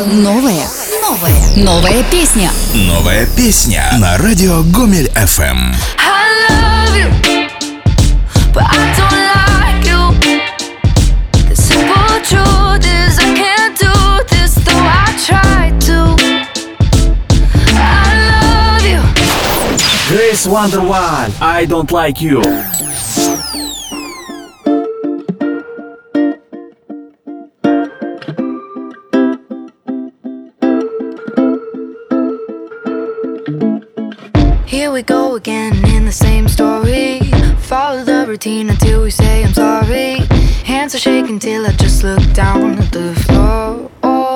Новая песня. Новая песня на радио Гомель FM. I love you, but I don't like you. The simple truth is I can't do this, though I try to. I love you. Grace Wonderwall, I don't like you. Here we go again in the same story. Follow the routine until we say I'm sorry. Hands are shaking till I just look down at the floor.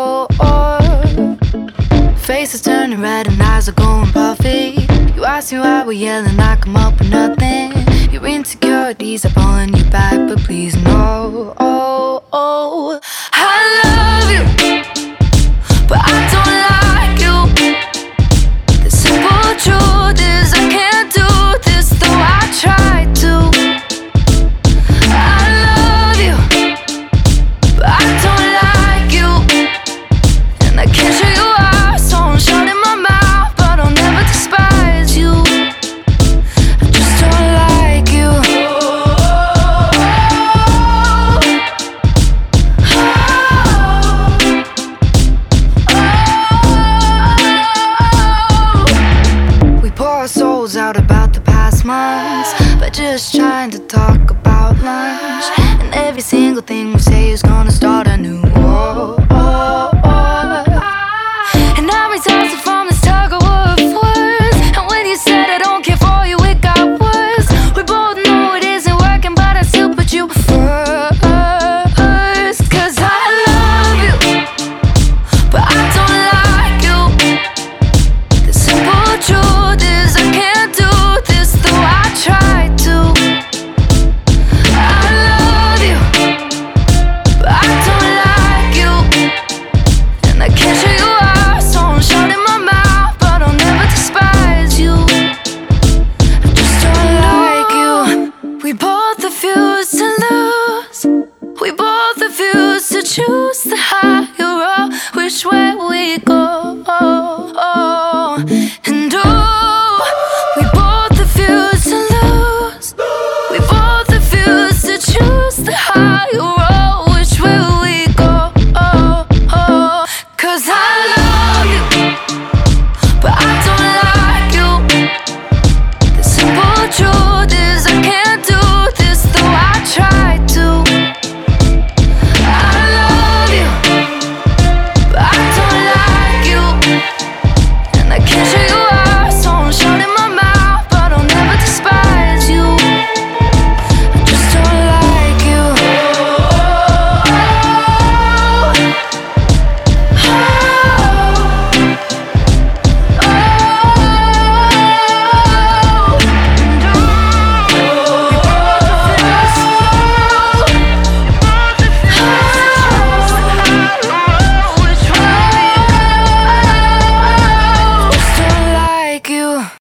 Face is turning red and eyes are going puffy. You ask me why we're yelling, I come up with nothing. Your insecurities are pulling you back, but please no. I love you,